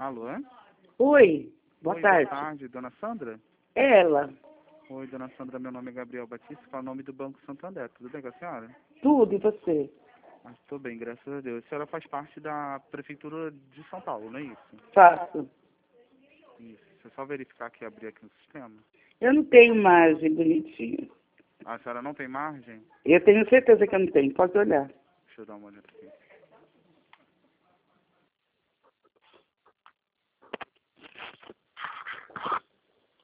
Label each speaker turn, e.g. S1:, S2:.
S1: Alô?
S2: Oi, boa
S1: Oi,
S2: tarde.
S1: Boa tarde, dona Sandra?
S2: É ela.
S1: Oi, dona Sandra, meu nome é Gabriel Batista, falo o nome do Banco Santander. Tudo bem com a senhora?
S2: Tudo, e você?
S1: Estou bem, graças a Deus. A senhora faz parte da Prefeitura de São Paulo, não é isso?
S2: Faço.
S1: Isso. Deixa eu só verificar que abri aqui no sistema.
S2: Eu não tenho margem bonitinha.
S1: A senhora não tem margem?
S2: Eu tenho certeza que eu não tenho, pode olhar.
S1: Deixa eu dar uma olhada aqui.